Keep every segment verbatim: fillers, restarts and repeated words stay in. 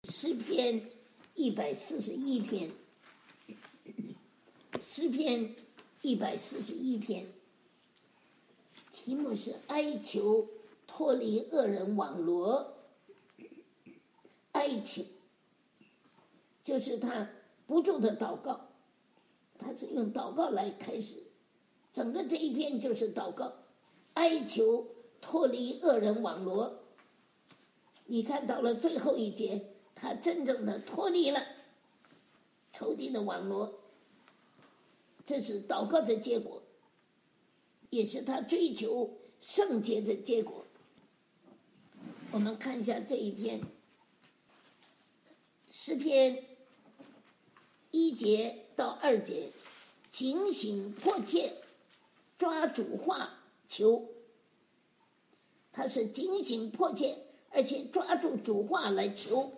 诗篇一百四十一篇，诗篇一百四十一篇，题目是哀求脱离恶人网罗。哀求就是他不住的祷告，他是用祷告来开始，整个这一篇就是祷告，哀求脱离恶人网罗。你看到了最后一节，他真正的脱离了仇敌的网罗，这是祷告的结果，也是他追求圣洁的结果。我们看一下这一篇诗篇一节到二节，警醒迫切抓主话求，他是警醒迫切而且抓住主话来求。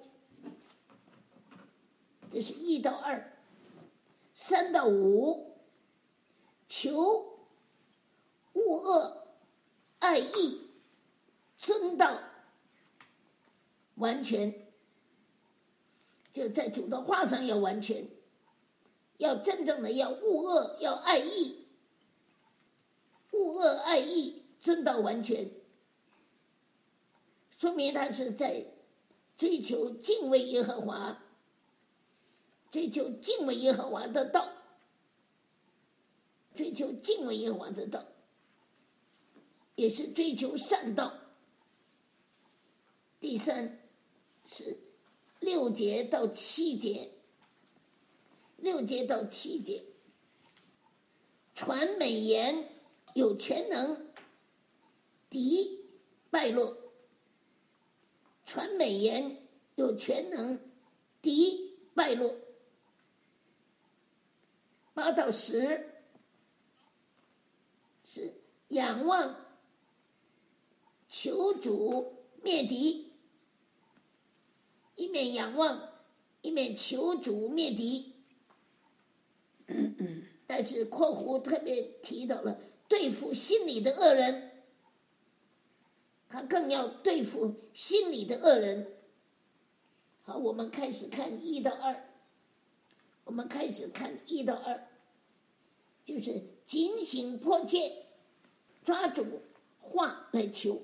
这是一到二，三到五，求恶恶爱义尊道完全，就在主的话上要完全，要真正的要恶恶要爱义，恶恶爱义尊道完全，说明他是在追求敬畏耶和华，追求敬畏耶和华的道，追求敬畏耶和华的道，也是追求善道。第三是六节到七节，六节到七节，传美言有全能，敌败落。传美言有全能，敌败落。八到十是仰望求主灭敌，一面仰望一面求主灭敌。但是括弧特别提到了对付心里的恶人，他更要对付心里的恶人。好，我们开始看一到二，我们开始看一到二，就是警醒迫切抓住话来求。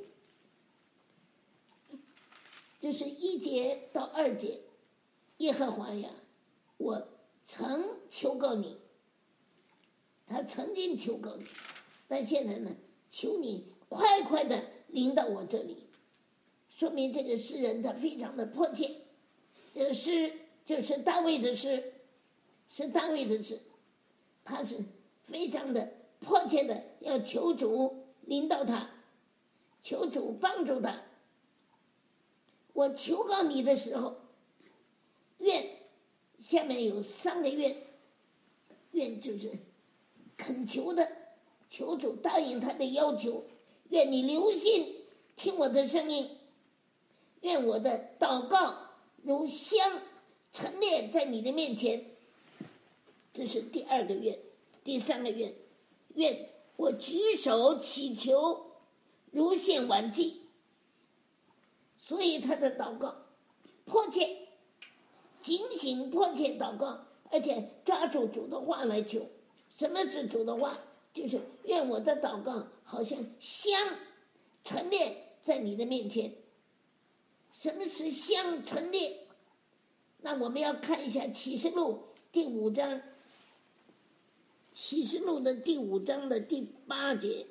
这是一节到二节，耶和华呀，我曾求告你，他曾经求告你，但现在呢，求你快快的临到我这里，说明这个诗人他非常的迫切。这个诗就是大卫的诗，是大卫的诗，他是非常的迫切的要求主临到他，求主帮助他。我求告你的时候，愿下面有三个愿，愿就是恳求的，求主答应他的要求，愿你留心听我的声音，愿我的祷告如香陈列在你的面前。这是第二个愿。第三个愿，愿我举手祈求如献晚祭。所以他的祷告迫切，警醒迫切祷告，而且抓住主的话来求。什么是主的话？就是愿我的祷告好像香陈列在你的面前。什么是香陈列？那我们要看一下启示录第五章，启示录的第五章的第八节，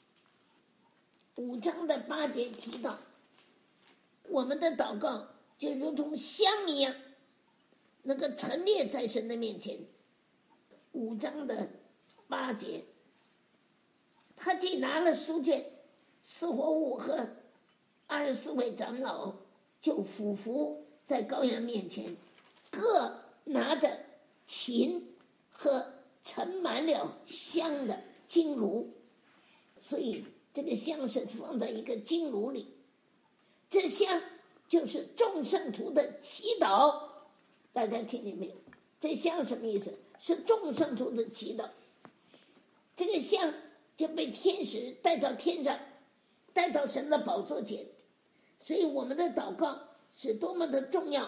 五章的八节提到，我们的祷告就如同香一样，能够陈列在神的面前。五章的八节，他既拿了书卷，四活物和二十四位长老就俯伏在羔羊面前，各拿着琴和盛满了香的金炉。所以这个香是放在一个金炉里，这香就是众圣徒的祈祷。大家听见没有？这香什么意思？是众圣徒的祈祷。这个香就被天使带到天上，带到神的宝座前。所以我们的祷告是多么的重要，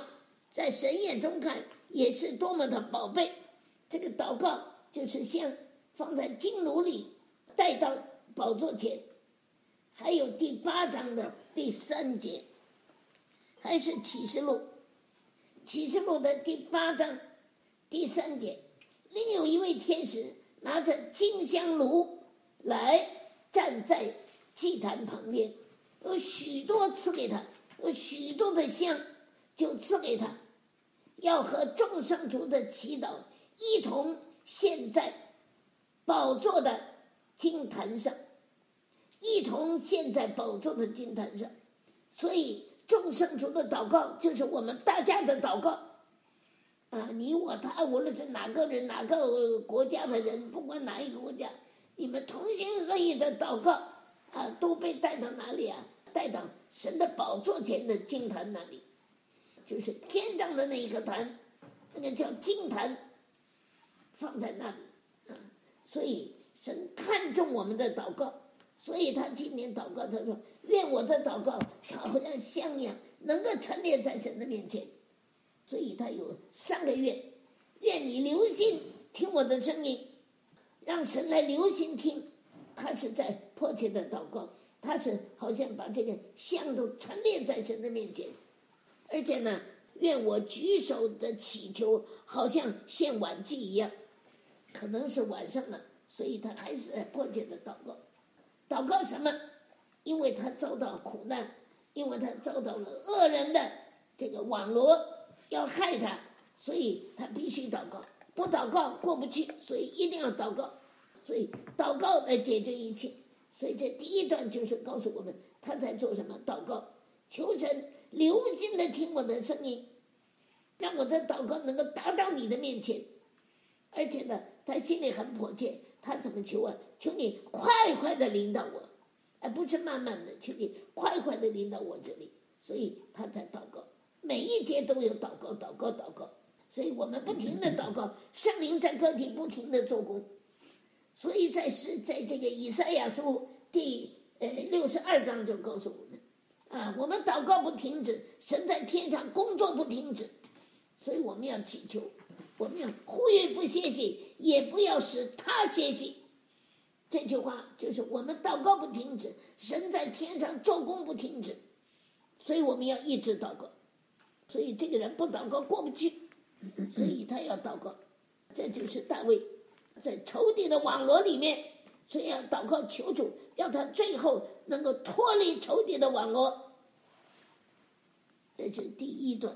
在神眼中看也是多么的宝贝。这个祷告就是像放在金炉里带到宝座前。还有第八章的第三节，还是启示录，启示录的第八章第三节，另有一位天使拿着金香炉来站在祭坛旁边，有许多赐给他，有许多的香就赐给他，要和众圣徒的祈祷一同献在宝座的金坛上，一同献在宝座的金坛上。所以众圣徒的祷告就是我们大家的祷告啊，你我他，无论是哪个人哪个国家的人，不管哪一个国家，你们同心合意的祷告啊，都被带到哪里啊？带到神的宝座前的金坛那里，就是天上的那一个坛，那个叫金坛，放在那里啊。所以神看重我们的祷告，所以他今年祷告，他说愿我的祷告好像香一样，能够陈列在神的面前。所以他有三个愿，愿你留心听我的声音，让神来留心听。他是在迫切的祷告，他是好像把这个香都陈列在神的面前。而且呢，愿我举手的祈求好像献晚祭一样，可能是晚上了，所以他还是在迫切的祷告。祷告什么？因为他遭到苦难，因为他遭到了恶人的这个网罗要害他，所以他必须祷告，不祷告过不去，所以一定要祷告。所以祷告来解决一切。所以这第一段就是告诉我们他在做什么，祷告，求神留心的听我的声音，让我的祷告能够达到你的面前。而且呢，他心里很迫切，他怎么求啊？求你快快的领导我，而不是慢慢的，求你快快的领导我这里。所以他在祷告，每一节都有祷告祷告祷告。所以我们不停的祷告，圣灵在个体不停的做工。所以在是在这个以赛亚书第呃六十二章就告诉我们啊，我们祷告不停止，神在天上工作不停止。所以我们要祈求，我们要呼吁不歇息，也不要使他歇息。这句话就是我们祷告不停止，神在天上做工不停止。所以我们要一直祷告。所以这个人不祷告过不去，所以他要祷告。这就是大卫在仇敌的网罗里面，所以要祷告求主，叫他最后能够脱离仇敌的网罗。这是第一段。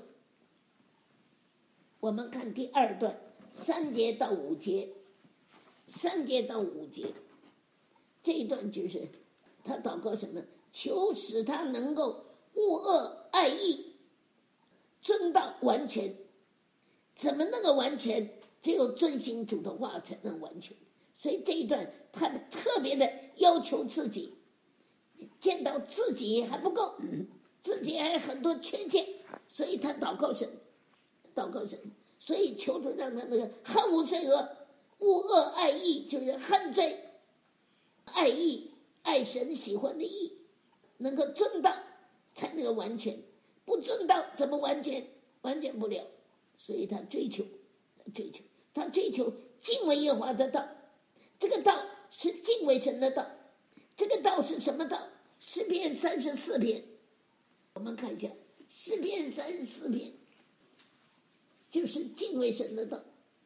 我们看第二段，三节到五节，三节到五节，这一段就是他祷告什么？求使他能够恶恶爱义，遵到完全。怎么能够完全？只有遵行主的话才能完全。所以这一段他特别的要求自己，见到自己还不够，自己还有很多缺陷，所以他祷告神，祷告神，所以求主让他那个恨恶罪恶，恶恶爱义，就是恨罪，爱义，爱神喜欢的义，能够遵到才能够完全，不遵到怎么完全？完全不了。所以他追求，他追求。他追求敬畏耶和华的道，这个道是敬畏神的道。这个道是什么道？诗篇三十四篇，我们看一下，诗篇三十四篇就是敬畏神的道。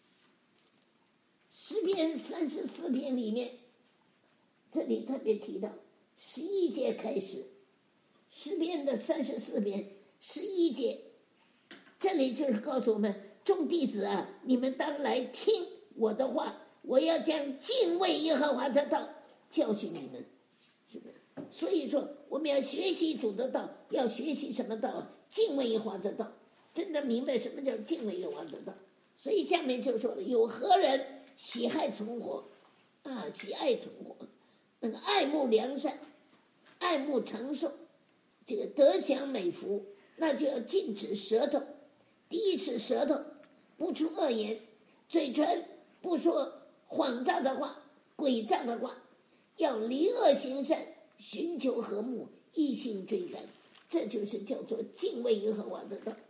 诗篇三十四篇里面，这里特别提到十一节开始，诗篇的三十四篇十一节，这里就是告诉我们，众弟子啊，你们当来听我的话，我要将敬畏耶和华的道教训你们，是不是？所以说我们要学习主的道，要学习什么道？敬畏耶和华的道，真的明白什么叫敬畏耶和华的道。所以下面就说了，有何人喜爱存活啊？喜爱存活，那个爱慕良善，爱慕长寿，这个得享美福，那就要禁止舌头。第一是舌头不出恶言，嘴唇不说谎诈的话、诡诈的话，要离恶行善，寻求和睦，一心追赶，这就是叫做敬畏耶和华的道。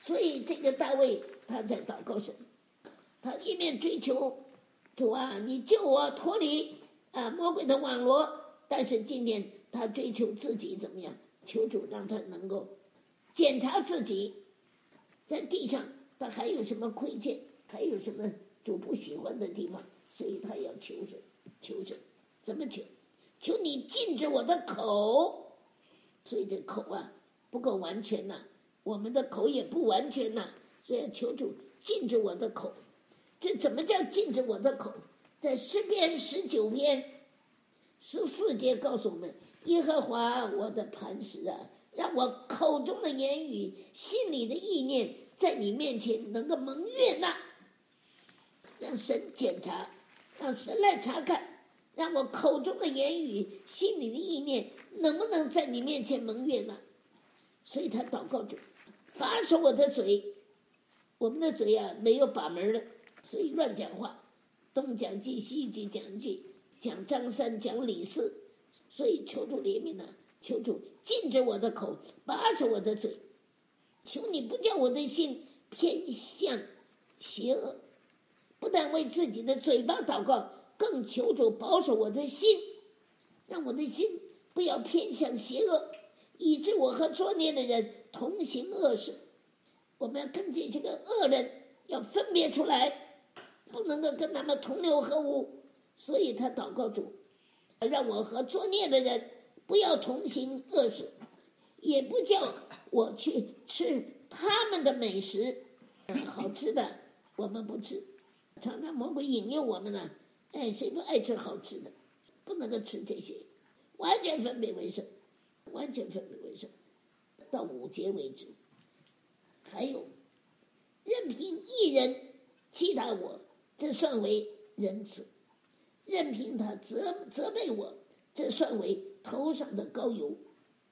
所以这个大卫他在祷告神，他一面追求主啊，你救我脱离啊魔鬼的网罗，但是今天他追求自己怎么样？求主让他能够检查自己，在地上他还有什么亏欠，还有什么主不喜欢的地方，所以他要求神，求神，怎么求？求你禁止我的口，所以这口啊不够完全呐、啊，我们的口也不完全呐、啊，所以求主禁止我的口。这怎么叫禁止我的口？在诗篇十九篇十四节告诉我们，耶和华我的磐石啊，让我口中的言语心里的意念在你面前能够蒙悦纳，让神检查，让神来查看，让我口中的言语心里的意念能不能在你面前蒙悦纳。所以他祷告主，把守我的嘴，我们的嘴啊没有把门的，所以乱讲话，东讲句西句讲句，讲张三讲李四，所以求主怜悯啊，求主禁止我的口，把守我的嘴，求你不叫我的心偏向邪恶，不但为自己的嘴巴祷告，更求主保守我的心，让我的心不要偏向邪恶，以致我和作孽的人同行恶事。我们要跟这些个恶人要分别出来，不能够跟他们同流合污。所以他祷告主，让我和作孽的人不要同行恶事，也不叫我去吃他们的美食，好吃的我们不吃，常常魔鬼引诱我们呢，哎，谁不爱吃好吃的？不能够吃这些，完全分别为圣，完全分别为圣，到五节为止。还有，任凭一人击打我，这算为仁慈；任凭他责责备我，这算为头上的膏油。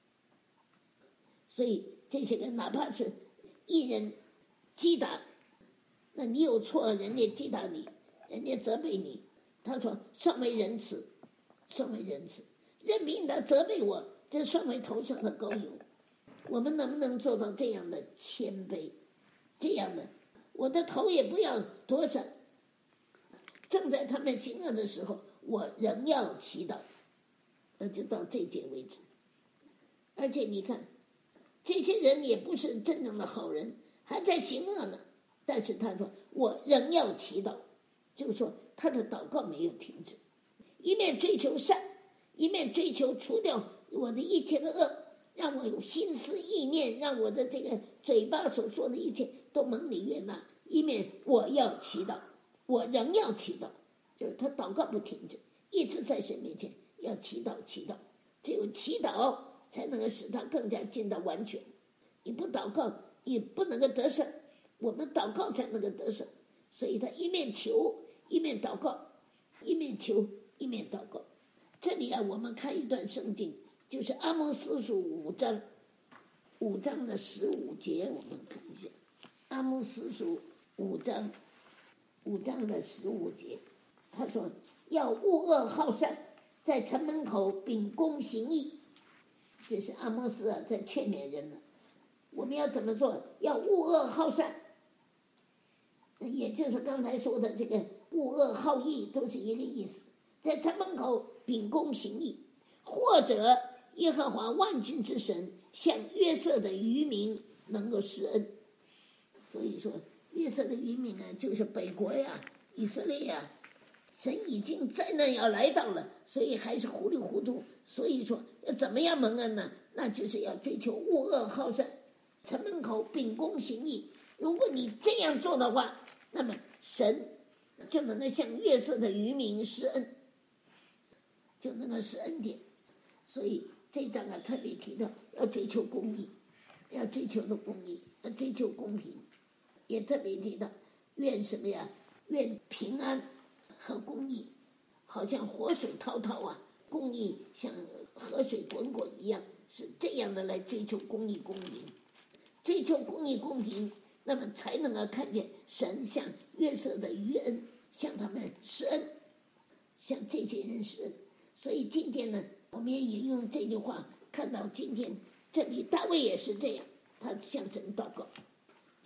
所以这些人哪怕是一人击打，那你有错，人家击打你，人家责备你，他说算为仁慈，算为仁慈；任凭他责备我，这算为头上的膏油。我们能不能做到这样的谦卑？这样的，我的头也不要多少，正在他们行恶的时候，我仍要祈祷。那就到这节为止。而且你看，这些人也不是真正的好人，还在行恶呢。但是他说我仍要祈祷，就是说他的祷告没有停止，一面追求善，一面追求除掉我的一切的恶，让我有心思意念，让我的这个嘴巴所说的一切都蒙你悦纳。一面我要祈祷，我仍要祈祷，就是他祷告不停止，一直在神面前要祈祷祈祷，只有祈祷才能够使他更加进到完全。你不祷告也不能够得胜，我们祷告才能够得胜。所以他一面求一面祷告，一面求一面祷告。这里啊，我们看一段圣经，就是阿摩司书五章，五章的十五节，我们看一下。阿摩司书五章，五章的十五节，他说要恶恶好善，在城门口秉公行义。这是阿摩司啊在劝勉人了。我们要怎么做？要恶恶好善，也就是刚才说的这个恶恶好义，都是一个意思。在城门口秉公行义，或者耶和华万军之神向约瑟的渔民能够施恩。所以说约瑟的渔民呢，就是北国呀，以色列呀，神已经灾难要来到了，所以还是糊里糊涂。所以说要怎么样蒙恩呢？那就是要追求恶恶好善，城门口秉公行义。如果你这样做的话，那么神就能够向约瑟的渔民施恩，就能够施恩典。所以这章啊特别提到要追求公义，要追求的公义，要追求公平，也特别提到愿什么呀？愿平安和公义好像活水滔滔啊，公义像河水滚滚一样，是这样的来追求公义公平，追求公义公平，那么才能够看见神向约瑟的余恩，向他们施恩，向这些人施恩。所以今天呢，我们也引用这句话，看到今天这里大卫也是这样，他向神祷告，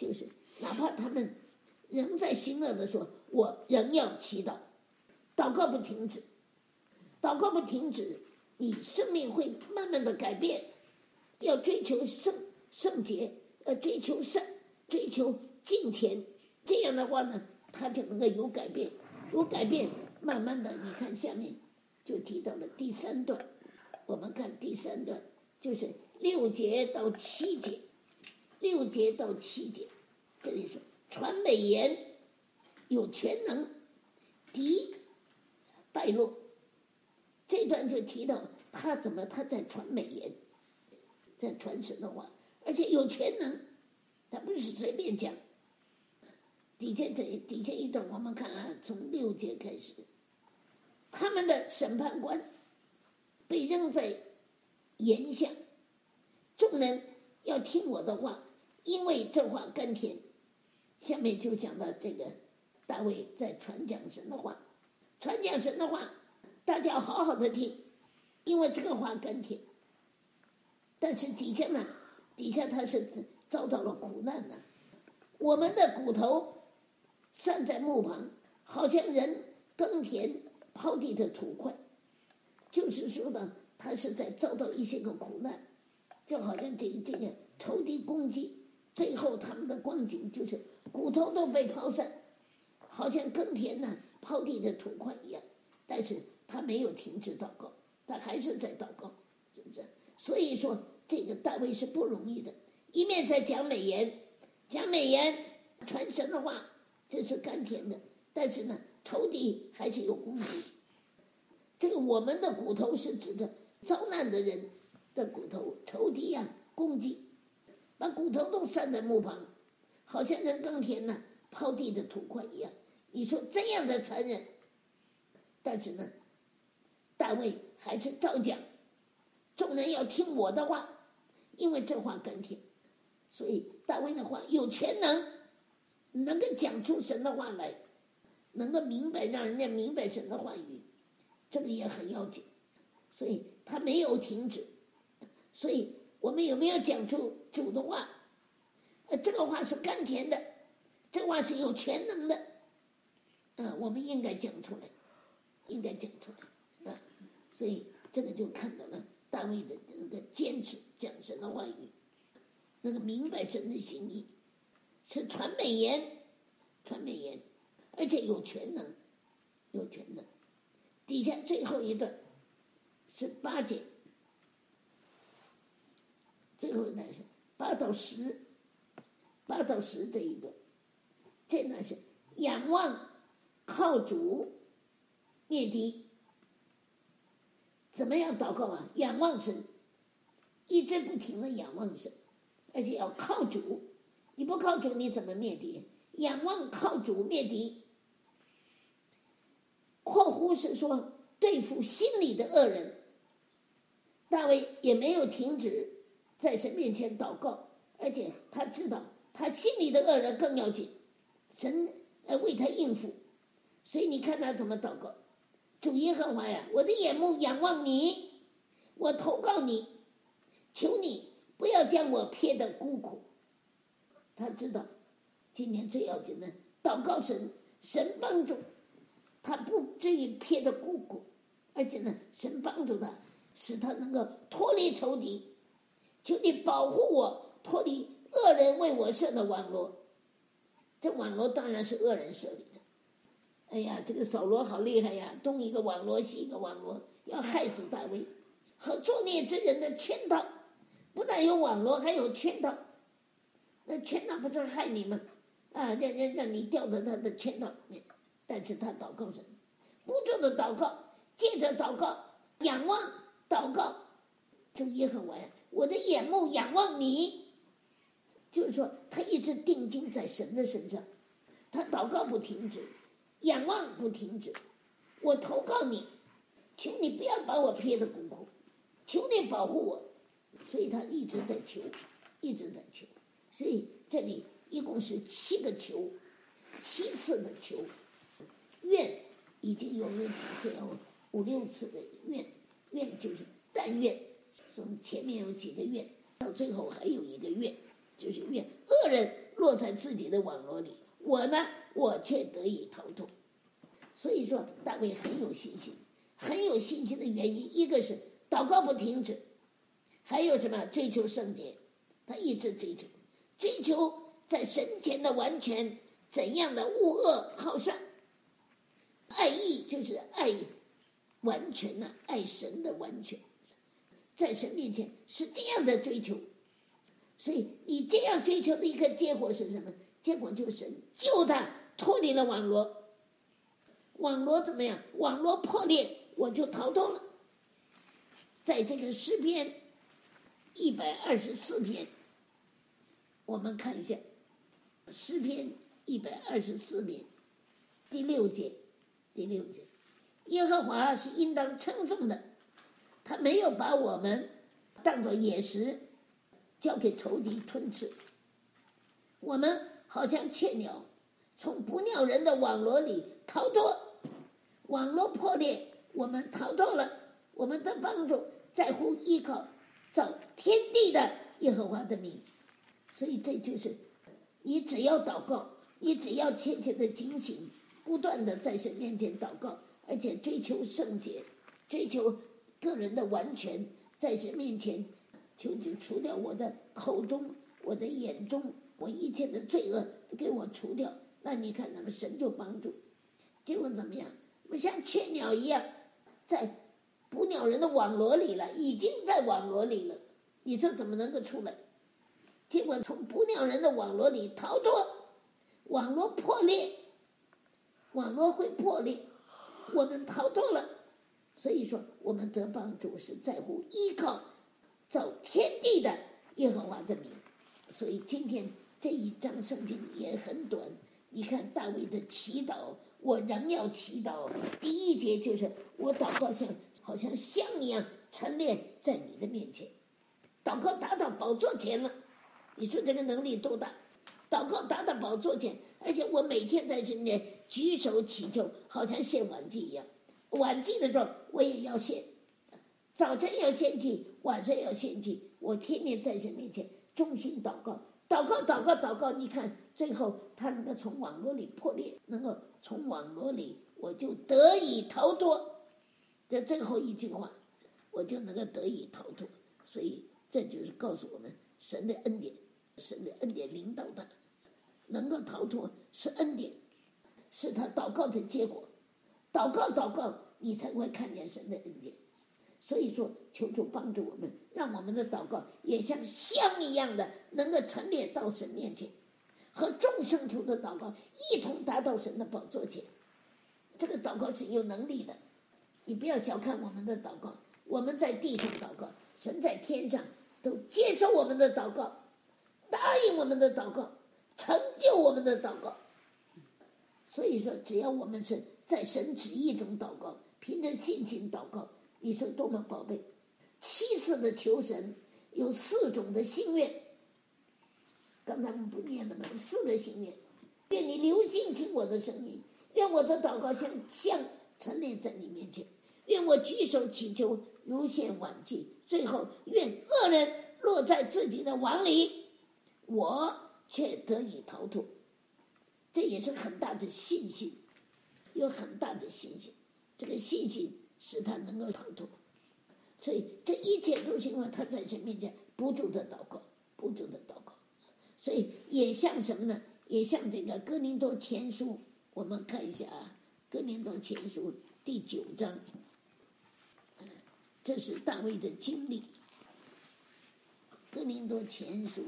就是哪怕他们仍在行恶的说，我仍要祈祷，祷告不停止，祷告不停止，你生命会慢慢的改变，要追求圣圣洁，呃，追求善，追求敬虔，这样的话呢，他就能够有改变，有改变，慢慢的，你看下面就提到了第三段，我们看第三段，就是六节到七节，六节到七节，这里说传美言，有全能，敌败落。这段就提到他怎么他在传美言，在传神的话，而且有全能，他不是随便讲。底下这底下一段我们看啊，从六节开始，他们的审判官被扔在岩下，众人要听我的话，因为这话甘甜。下面就讲到这个大卫在传讲神的话，传讲神的话，大家要好好的听，因为这个话甘甜。但是底下呢，底下他是遭到了苦难呢。我们的骨头散在木旁，好像人耕田抛地的土块，就是说呢，他是在遭到一些个苦难，就好像这这个仇敌攻击，最后他们的光景就是骨头都被抛散，好像耕田呢抛地的土块一样。但是他没有停止祷告，他还是在祷告，是不是？所以说这个大卫是不容易的，一面在讲美言，讲美言传神的话，这是甘甜的，但是呢，仇敌还是有攻击。这个我们的骨头是指的遭难的人的骨头，仇敌呀、啊、攻击，把骨头都散在木旁，好像人耕田呢抛地的土块一样。你说这样的残忍，但是呢，大卫还是照讲，众人要听我的话，因为这话甘甜。所以大卫的话有全能，能够讲出神的话来，能够明白，让人家明白神的话语，这个也很要紧。所以他没有停止。所以我们有没有讲出主的话？呃，这个话是甘甜的，这话是有全能的，啊，我们应该讲出来，应该讲出来，啊，所以这个就看到了大卫的那个坚持讲神的话语，那个明白神的心意，是传美言，传美言，而且有全能，有全能。底下最后一段是八节，最后一段是八到十，八到十这一段，这段是仰望靠主灭敌。怎么样祷告啊？仰望神，一直不停的仰望神，而且要靠主。你不靠主，你怎么灭敌？仰望靠主灭敌。括弧是说对付心里的恶人。大卫也没有停止在神面前祷告，而且他知道他心里的恶人更要紧，神呃为他应付。所以你看他怎么祷告：主耶和华呀，我的眼目仰望你，我投靠你，求你不要将我撇得孤苦。他知道今天最要紧的祷告神，神帮助他不至于撇得孤苦，而且呢，神帮助他，使他能够脱离仇敌。求你保护我，脱离恶人为我设的网罗。这网罗当然是恶人设立的。哎呀，这个扫罗好厉害呀，东一个网罗西一个网罗，要害死大卫。和作孽之人的圈套，不但有网罗，还有圈套。那圈套不是害你吗？啊，让让让你掉到他的圈套里面。但是他祷告什么？不住的祷告，接着祷告，仰望祷告，主耶和华呀，我的眼目仰望你。就是说他一直定睛在神的身上，他祷告不停止，仰望不停止。我投靠你，求你不要把我撇得孤苦，求你保护我。所以他一直在求，一直在求。所以这里一共是七个求，七次的求。愿已经有了几次哦，五六次的愿，愿就是但愿，从前面有几个愿，到最后还有一个愿，就是愿恶人落在自己的网罗里，我呢，我却得以逃脱。所以说大卫很有信心，很有信心的原因，一个是祷告不停止，还有什么？追求圣洁，他一直追求，追求在神前的完全，怎样的恶恶好善，爱义就是爱完全呢、啊，爱神的完全，在神面前是这样的追求。所以你这样追求的一个结果是什么？结果就是神救他脱离了网罗，网罗怎么样？网罗破裂，我就逃脱了。在这个诗篇一百二十四篇，我们看一下诗篇一百二十四篇第六节，第六节，耶和华是应当称颂的，他没有把我们当作野食交给仇敌吞吃。我们好像雀鸟从捕鸟人的网罗里逃脱，网罗破裂，我们逃脱了。我们的帮助在乎依靠造天地的耶和华的名。所以这就是你只要祷告，你只要切切的警醒，不断的在神面前祷告，而且追求圣洁，追求个人的完全，在神面前求主除掉我的口中，我的眼中，我一切的罪恶给我除掉。那你看咱们神就帮助。结果怎么样？我像雀鸟一样在捕鸟人的网罗里了，已经在网罗里了，你说怎么能够出来？结果从捕鸟人的网罗里逃脱，网罗破裂，网罗会破裂，我们逃脱了。所以说我们得帮助是在乎依靠造天地的耶和华的名。所以今天这一章圣经也很短，你看大卫的祈祷，我仍要祈祷。第一节就是我祷告像好像香一样陈列在你的面前，祷告达到宝座前了。你说这个能力多大？祷告达到宝座前，而且我每天在神面举手祈求，好像献晚祭一样。晚祭的时候我也要献，早晨要献祭，晚上要献祭，我天天在神面前忠心祷告，祷告祷告祷告，你看最后他能够从网络里破裂，能够从网络里我就得以逃脱。这最后一句话，我就能够得以逃脱。所以这就是告诉我们神的恩典，神的恩典领导他能够逃脱，是恩典，是他祷告的结果。祷告祷告，你才会看见神的恩典。所以说求主帮助我们，让我们的祷告也像香一样的能够陈列到神面前，和众圣徒的祷告一同达到神的宝座前。这个祷告是有能力的，你不要小看我们的祷告，我们在地上祷告，神在天上都接受我们的祷告，答应我们的祷告，成就我们的祷告。所以说只要我们是在神旨意中祷告，凭着信心祷告，你说多么宝贝。七次的求神，有四种的心愿，刚才我们不念了吗？四个心愿。愿你留心听我的声音，愿我的祷告像香陈列在你面前，愿我举手祈求如献晚祭，最后愿恶人落在自己的网里，我却得以逃脱。这也是很大的信心，有很大的信心，这个信心使他能够逃脱。所以这一切都是因为他在神面前不住的祷告，不住的祷告。所以也像什么呢？也像这个哥林多前书，我们看一下啊，哥林多前书第九章，这是大卫的经历。哥林多前书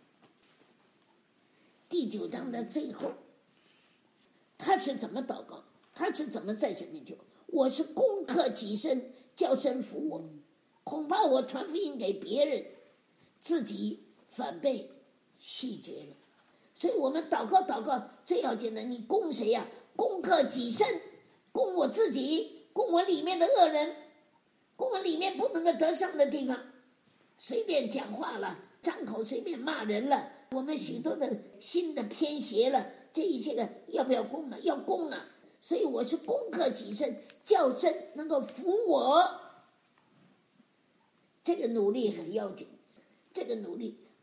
第九章的最后，他是怎么祷告？他是怎么在神面前？我是攻克己身，叫神服我，恐怕我传福音给别人，自己反被弃绝了。所以我们祷告祷告最要紧的，你攻谁呀、啊？攻克己身，攻我自己，攻我里面的恶人，攻我里面不能够得胜的地方，随便讲话了，张口随便骂人了，我们许多的心的偏邪了，这一些个要不要攻啊？要攻啊！所以我是攻克己身，叫神能够服我。这个努力很要紧，这个努力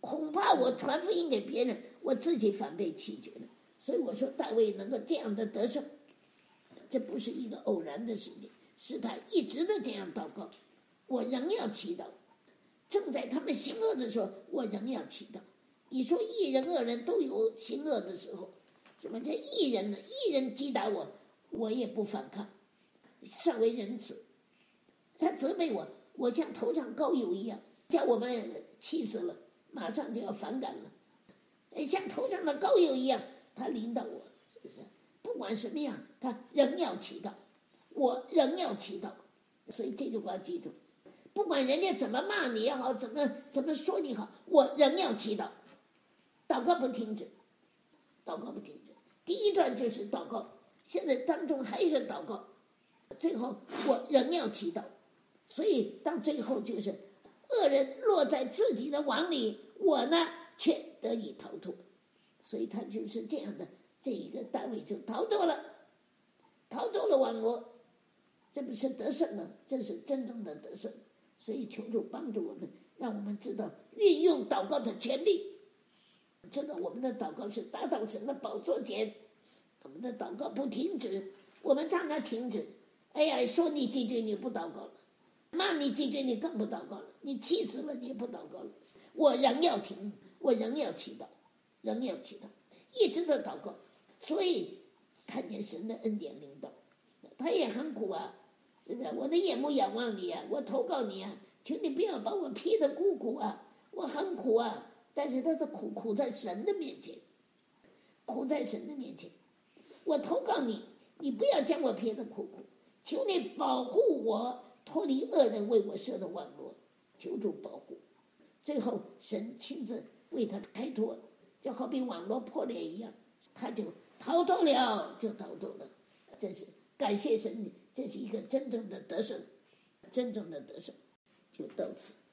恐怕我传福音给别人，我自己反被弃绝了。所以我说大卫能够这样的得胜，这不是一个偶然的事情，是他一直的这样祷告。我仍要祈祷，正在他们行恶的时候，我仍要祈祷。你说一人恶人都有行恶的时候，什么叫一人呢？一人击打我，我也不反抗，算为仁慈。他责备我，我像头上膏油一样，叫我们气死了，马上就要反感了。像头上的膏油一样，他领导我，是不是？不管什么样，他仍要祈祷，我仍要祈祷。所以这句话记住，不管人家怎么骂你也好，怎么怎么说你好，我仍要祈祷，祷告不停止，祷告不停止。第一段就是祷告，现在当中还是祷告，最后我仍要祈祷。所以到最后就是恶人落在自己的网里，我呢却得以逃脱。所以他就是这样的，这一个大卫就逃脱了，逃脱了网罗，这不是得胜吗？这是真正的得胜。所以求主帮助我们，让我们知道运用祷告的权利，知道我们的祷告是达到神的宝座前，我们的祷告不停止，我们让它停止。哎呀，说你几句你不祷告了，骂你几句你更不祷告了，你气死了你也不祷告了，我仍要停，我仍要祈祷，仍要祈祷，一直的祷告。所以看见神的恩典领导，他也很苦啊，是不是？我的眼目仰望你啊，我投靠你啊，求你不要把我劈得苦苦啊，我很苦啊。但是他的苦苦在神的面前，苦在神的面前，我投靠你，你不要将我劈得苦苦，求你保护我脱离恶人为我设的网罗，求主保护。最后神亲自为他开脱，就好比网罗破裂一样，他就逃脱了，就逃脱了。真是感谢神，这是一个真正的得胜，真正的得胜。就到此。